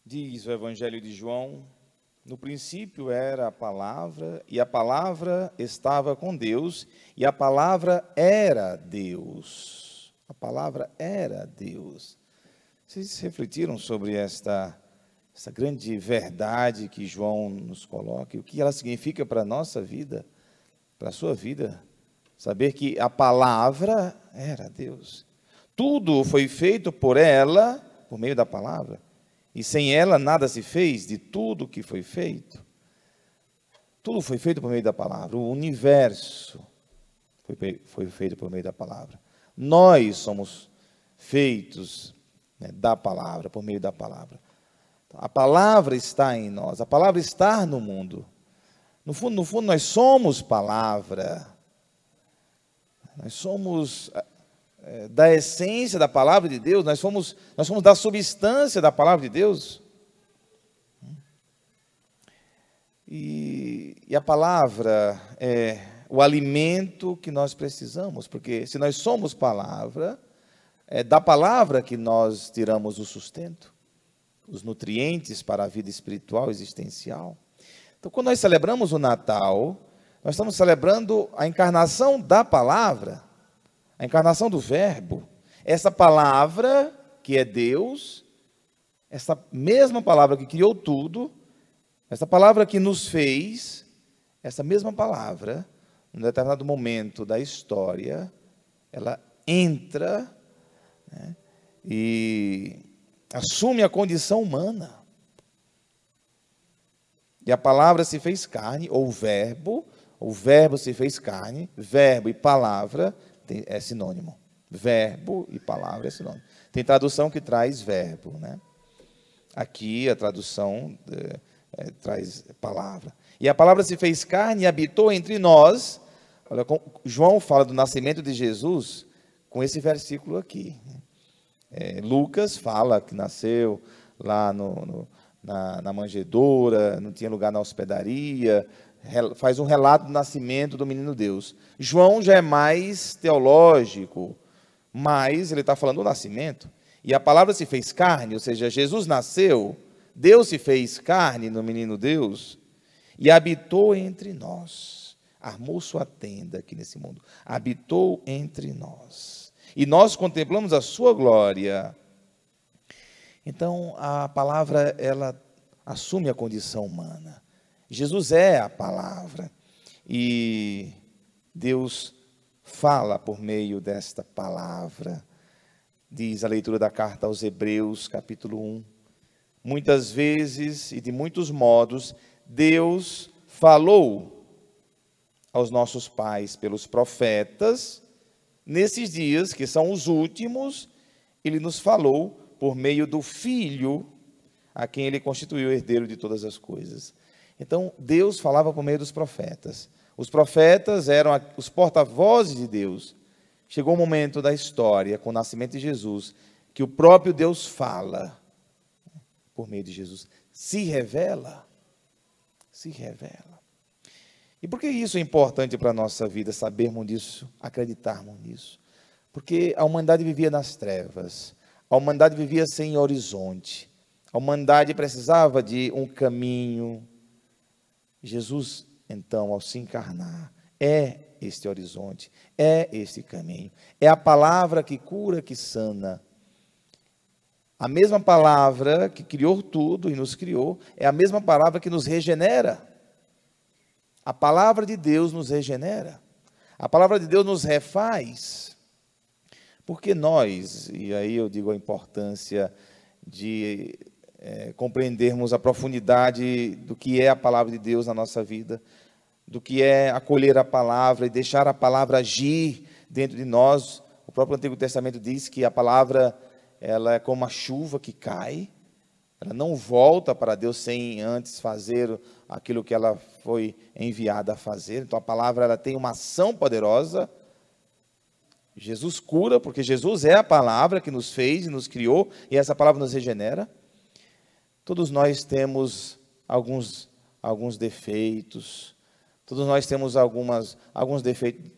Diz o Evangelho de João: no princípio era a palavra, e a palavra estava com Deus, e a palavra era Deus. A palavra era Deus. Vocês refletiram sobre essa grande verdade que João nos coloca, e o que ela significa para a nossa vida, para a sua vida? Saber que a palavra era Deus. Tudo foi feito por ela, por meio da palavra. E sem ela nada se fez de tudo que foi feito. Tudo foi feito por meio da palavra. O universo foi feito por meio da palavra. Nós somos feitos, né, da palavra, por meio da palavra. Então, a palavra está em nós, a palavra está no mundo. No fundo, nós somos palavra. Nós somos da essência da palavra de Deus, nós somos da substância da palavra de Deus. E a palavra é o alimento que nós precisamos, porque se nós somos palavra, é da palavra que nós tiramos o sustento, os nutrientes para a vida espiritual, existencial. Então, quando nós celebramos o Natal, nós estamos celebrando a encarnação da palavra, a encarnação do Verbo. Essa palavra que é Deus, essa mesma palavra que criou tudo, essa palavra que nos fez, essa mesma palavra, em um determinado momento da história, ela entra, né, e assume a condição humana. E a palavra se fez carne, ou o verbo se fez carne, verbo e palavra é sinônimo. Verbo e palavra é sinônimo. Tem tradução que traz verbo, né? Aqui a tradução traz palavra. E a palavra se fez carne e habitou entre nós. Olha, João fala do nascimento de Jesus com esse versículo aqui. Lucas fala que nasceu lá na manjedoura, não tinha lugar na hospedaria, faz um relato do nascimento do menino Deus. João já é mais teológico, mas ele está falando do nascimento. E a palavra se fez carne, ou seja, Jesus nasceu, Deus se fez carne no menino Deus e habitou entre nós. Armou sua tenda aqui nesse mundo. Habitou entre nós. E nós contemplamos a sua glória. Então, a palavra, ela assume a condição humana. Jesus é a palavra. E Deus fala por meio desta palavra. Diz a leitura da carta aos Hebreus, capítulo 1. Muitas vezes e de muitos modos, Deus falou aos nossos pais pelos profetas. Nesses dias, que são os últimos, Ele nos falou por meio do Filho, a quem Ele constituiu herdeiro de todas as coisas. Então, Deus falava por meio dos profetas. Os profetas eram os porta-vozes de Deus. Chegou o momento da história, com o nascimento de Jesus, que o próprio Deus fala por meio de Jesus. Se revela. Se revela. E por que isso é importante para a nossa vida, sabermos disso, acreditarmos nisso? Porque a humanidade vivia nas trevas. A humanidade vivia sem horizonte. A humanidade precisava de um caminho. Jesus, então, ao se encarnar, é este horizonte, é este caminho. É a palavra que cura, que sana. A mesma palavra que criou tudo e nos criou, é a mesma palavra que nos regenera. A palavra de Deus nos regenera. A palavra de Deus nos refaz. Porque nós, e aí eu digo a importância de compreendermos a profundidade do que é a palavra de Deus na nossa vida, do que é acolher a palavra e deixar a palavra agir dentro de nós. O próprio Antigo Testamento diz que a palavra, ela é como a chuva que cai, ela não volta para Deus sem antes fazer aquilo que ela foi enviada a fazer. Então a palavra, ela tem uma ação poderosa. Jesus cura, porque Jesus é a palavra que nos fez e nos criou, e essa palavra nos regenera. Todos nós temos alguns defeitos, todos nós temos alguns defeitos,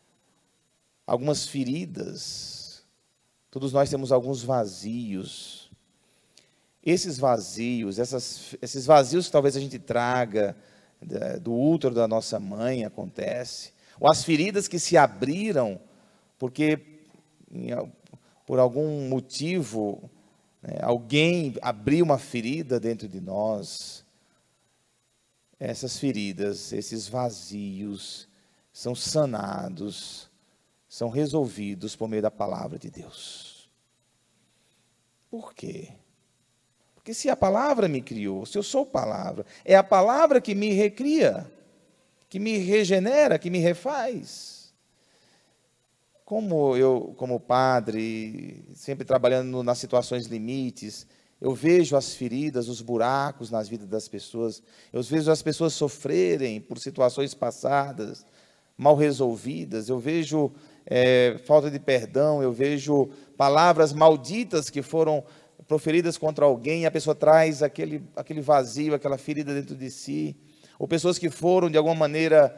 algumas feridas, todos nós temos alguns vazios. esses vazios, esses vazios que talvez a gente traga do útero da nossa mãe, acontece, ou as feridas que se abriram, porque por algum motivo, né, alguém abriu uma ferida dentro de nós. Essas feridas, esses vazios, são sanados, são resolvidos por meio da palavra de Deus. Por quê? Porque se a palavra me criou, se eu sou palavra, é a palavra que me recria, que me regenera, que me refaz. Como eu, como padre, sempre trabalhando nas situações limites, eu vejo as feridas, os buracos nas vidas das pessoas, eu vejo as pessoas sofrerem por situações passadas, mal resolvidas, eu vejo falta de perdão, eu vejo palavras malditas que foram proferidas contra alguém, e a pessoa traz aquele vazio, aquela ferida dentro de si, ou pessoas que foram de alguma maneira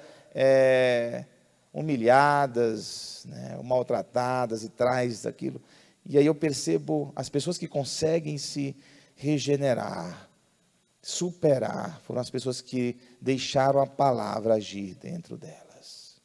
humilhadas, né, ou maltratadas, e traz aquilo. E aí eu percebo as pessoas que conseguem se regenerar, superar, foram as pessoas que deixaram a palavra agir dentro delas.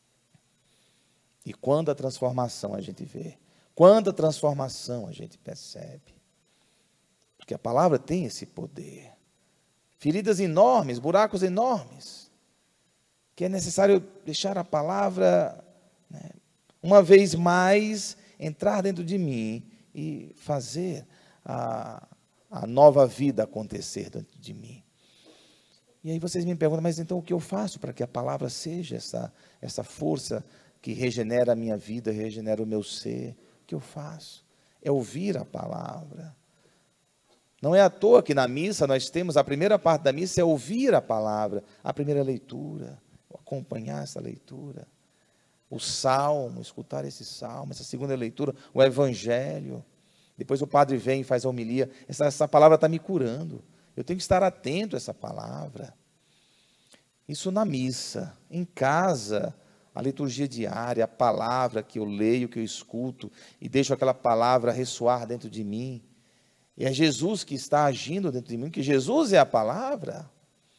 E quando a transformação a gente vê, quando a transformação a gente percebe, porque a palavra tem esse poder. Feridas enormes, buracos enormes, que é necessário deixar a palavra, né, uma vez mais, entrar dentro de mim e fazer a nova vida acontecer dentro de mim. E aí vocês me perguntam, mas então o que eu faço para que a palavra seja essa força que regenera a minha vida, regenera o meu ser? O que eu faço? É ouvir a palavra. Não é à toa que na missa nós temos, a primeira parte da missa é ouvir a palavra, a primeira leitura, acompanhar essa leitura. O salmo, escutar esse salmo, essa segunda leitura, o evangelho. Depois o padre vem e faz a homilia. Essa palavra está me curando. Eu tenho que estar atento a essa palavra. Isso na missa. Em casa, a liturgia diária, a palavra que eu leio, que eu escuto, e deixo aquela palavra ressoar dentro de mim. E é Jesus que está agindo dentro de mim, que Jesus é a palavra.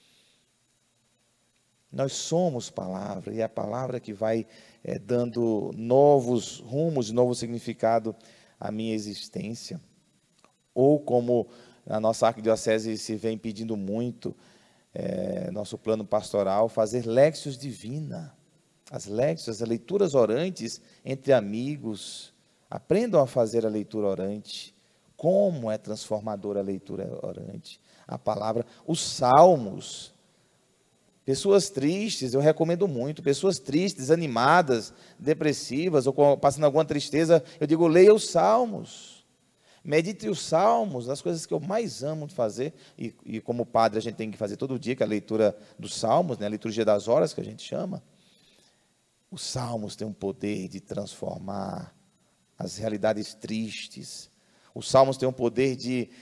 Nós somos palavra, e é a palavra que vai dando novos rumos, novo significado à minha existência. Ou como na nossa arquidiocese se vem pedindo muito, nosso plano pastoral, fazer léxios divina. As léxios, as leituras orantes entre amigos. Aprendam a fazer a leitura orante. Como é transformadora a leitura orante. A palavra, os salmos. Pessoas tristes, eu recomendo muito, pessoas tristes, animadas, depressivas, ou passando alguma tristeza, eu digo, leia os salmos, medite os salmos, as coisas que eu mais amo de fazer, e como padre a gente tem que fazer todo dia, que é a leitura dos salmos, né, a liturgia das horas, que a gente chama. Os salmos têm um poder de transformar as realidades tristes, os salmos têm um poder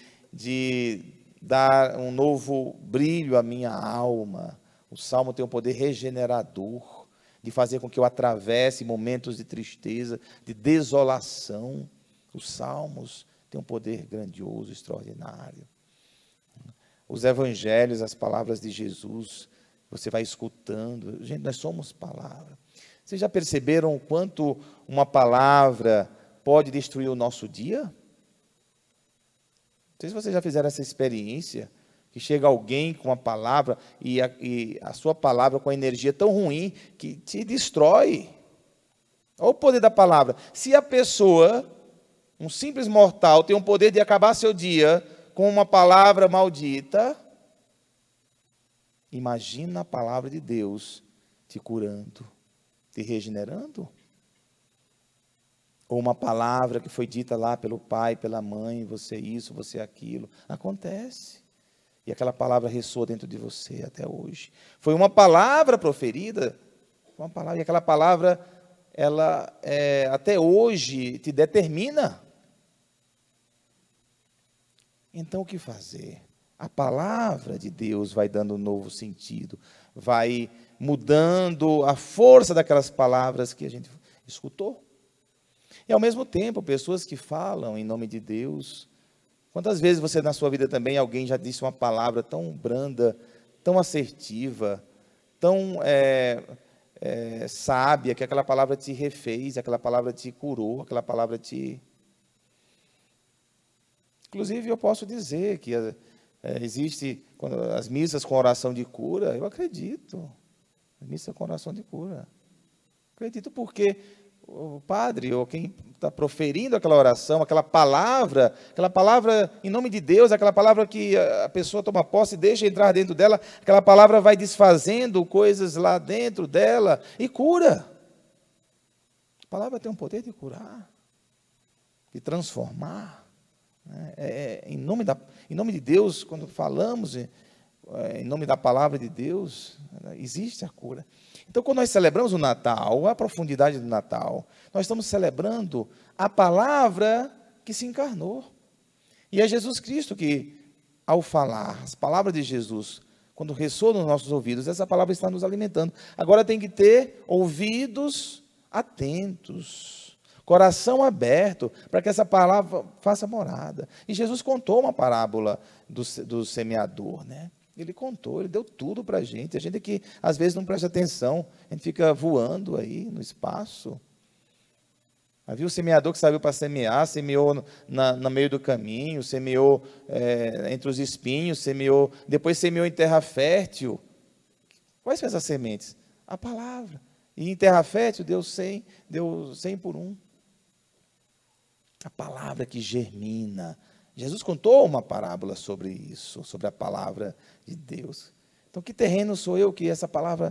de dar um novo brilho à minha alma. O salmo tem um poder regenerador, de fazer com que eu atravesse momentos de tristeza, de desolação. Os salmos têm um poder grandioso, extraordinário. Os evangelhos, as palavras de Jesus, você vai escutando. Gente, nós somos palavra. Vocês já perceberam o quanto uma palavra pode destruir o nosso dia? Não sei se vocês já fizeram essa experiência, que chega alguém com uma palavra e a sua palavra com a energia tão ruim que te destrói. Olha o poder da palavra. Se a pessoa, um simples mortal, tem o poder de acabar seu dia com uma palavra maldita, imagina a palavra de Deus te curando, te regenerando. Ou uma palavra que foi dita lá pelo pai, pela mãe, você isso, você aquilo. Acontece. E aquela palavra ressoa dentro de você até hoje. Foi uma palavra proferida, e aquela palavra, ela até hoje te determina. Então o que fazer? A palavra de Deus vai dando um novo sentido, vai mudando a força daquelas palavras que a gente escutou. E ao mesmo tempo, pessoas que falam em nome de Deus, Quantas vezes você, na sua vida também, alguém já disse uma palavra tão branda, tão assertiva, tão sábia, que aquela palavra te refez, aquela palavra te curou, aquela palavra te... Inclusive, eu posso dizer que existe as missas com oração de cura, eu acredito. Missa com oração de cura. Acredito porque o padre, ou quem está proferindo aquela oração, aquela palavra em nome de Deus, aquela palavra que a pessoa toma posse e deixa entrar dentro dela, aquela palavra vai desfazendo coisas lá dentro dela e cura. A palavra tem um poder de curar, de transformar. Em nome de Deus, quando falamos em nome da palavra de Deus, existe a cura. Então, quando nós celebramos o Natal, a profundidade do Natal, nós estamos celebrando a palavra que se encarnou. E é Jesus Cristo que, ao falar, as palavras de Jesus, quando ressoam nos nossos ouvidos, essa palavra está nos alimentando. Agora tem que ter ouvidos atentos, coração aberto, para que essa palavra faça morada. E Jesus contou uma parábola do semeador, né? Ele contou, ele deu tudo para a gente que às vezes não presta atenção, a gente fica voando aí no espaço. Havia o semeador que saiu para semear, semeou no meio do caminho, semeou entre os espinhos, depois semeou em terra fértil. Quais são essas sementes? A palavra. E em terra fértil deu 100 por 1. A palavra que germina. Jesus contou uma parábola sobre isso, sobre a palavra de Deus. Então, que terreno sou eu que essa palavra,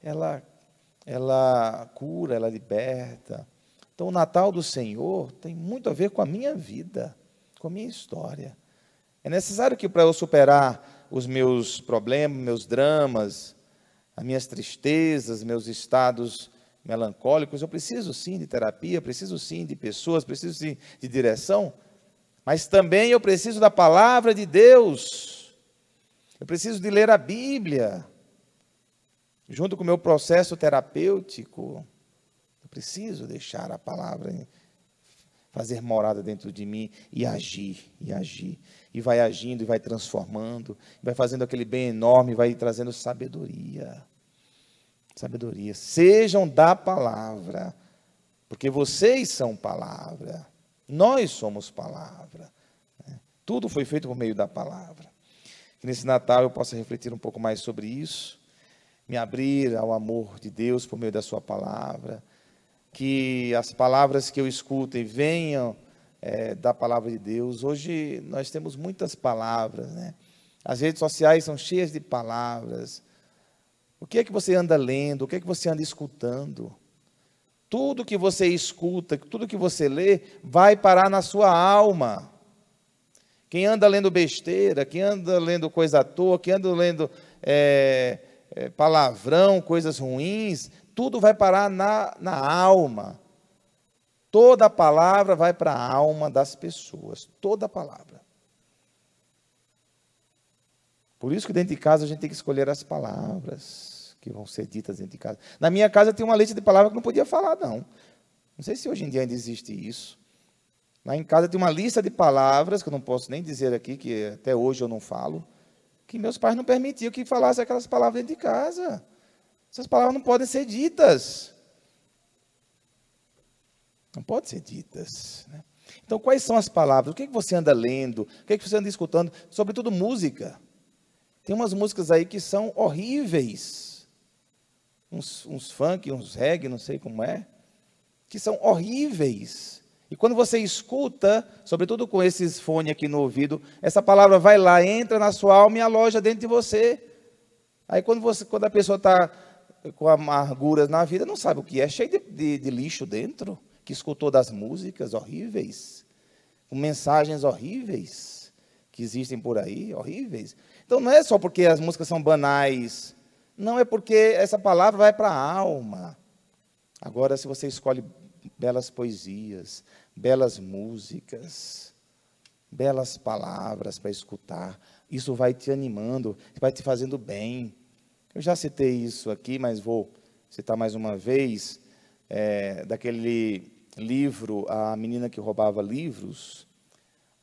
ela cura, ela liberta. Então, o Natal do Senhor tem muito a ver com a minha vida, com a minha história. É necessário que, para eu superar os meus problemas, meus dramas, as minhas tristezas, meus estados melancólicos, eu preciso sim de terapia, preciso sim de pessoas, preciso sim de direção, mas também eu preciso da palavra de Deus. Eu preciso de ler a Bíblia, junto com o meu processo terapêutico. Eu preciso deixar a palavra fazer morada dentro de mim e agir. E vai agindo, e vai transformando, vai fazendo aquele bem enorme, vai trazendo sabedoria. Sabedoria. Sejam da palavra, porque vocês são palavra. Nós somos palavra. Tudo foi feito por meio da palavra. Que nesse Natal eu possa refletir um pouco mais sobre isso, me abrir ao amor de Deus por meio da sua palavra, que as palavras que eu escuto venham da palavra de Deus. Hoje nós temos muitas palavras, né? As redes sociais são cheias de palavras. O que é que você anda lendo? O que é que você anda escutando? Tudo que você escuta, tudo que você lê, vai parar na sua alma. Quem anda lendo besteira, quem anda lendo coisa à toa, quem anda lendo palavrão, coisas ruins, tudo vai parar na alma. Toda a palavra vai para a alma das pessoas, toda a palavra. Por isso que dentro de casa a gente tem que escolher as palavras que vão ser ditas dentro de casa. Na minha casa tem uma lista de palavras que não podia falar, não. Não sei se hoje em dia ainda existe isso. Lá em casa tem uma lista de palavras, que eu não posso nem dizer aqui, que até hoje eu não falo, que meus pais não permitiam que falasse aquelas palavras dentro de casa. Essas palavras não podem ser ditas. Não podem ser ditas, né? Então, quais são as palavras? O que você anda lendo? O que você anda escutando? Sobretudo música. Tem umas músicas aí que são horríveis. Uns funk, uns reggae, não sei como é, que são horríveis. E quando você escuta, sobretudo com esses fones aqui no ouvido, essa palavra vai lá, entra na sua alma e aloja dentro de você. Aí quando a pessoa está com amarguras na vida, não sabe o que é, cheio de lixo dentro, que escutou das músicas horríveis, com mensagens horríveis, que existem por aí, horríveis. Então não é só porque as músicas são banais, não, é porque essa palavra vai para a alma. Agora, se você escolhe belas poesias, belas músicas, belas palavras para escutar, isso vai te animando, vai te fazendo bem. Eu já citei isso aqui, mas vou citar mais uma vez, daquele livro, A Menina que Roubava Livros.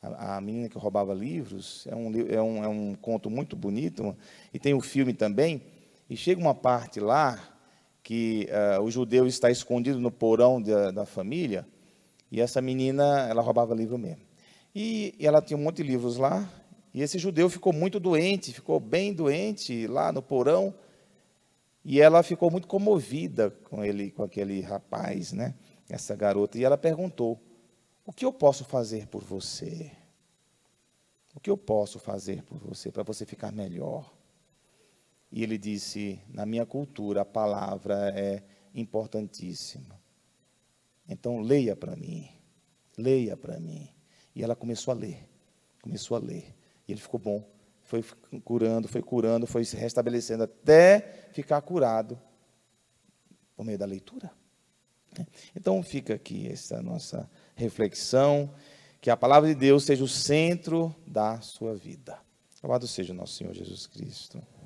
A menina que roubava livros, é um conto muito bonito, e tem um filme também, e chega uma parte lá que o judeu está escondido no porão da família, e essa menina, ela roubava livro mesmo. E ela tinha um monte de livros lá, e esse judeu ficou muito doente, ficou bem doente lá no porão, e ela ficou muito comovida com aquele rapaz, né? Essa garota, e ela perguntou: o que eu posso fazer por você? O que eu posso fazer por você, para você ficar melhor? E ele disse: na minha cultura, a palavra é importantíssima. Então, leia para mim. Leia para mim. E ela começou a ler. Começou a ler. E ele ficou bom. Foi curando, foi se restabelecendo até ficar curado por meio da leitura. Então, fica aqui essa nossa reflexão, que a palavra de Deus seja o centro da sua vida. Louvado seja o nosso Senhor Jesus Cristo.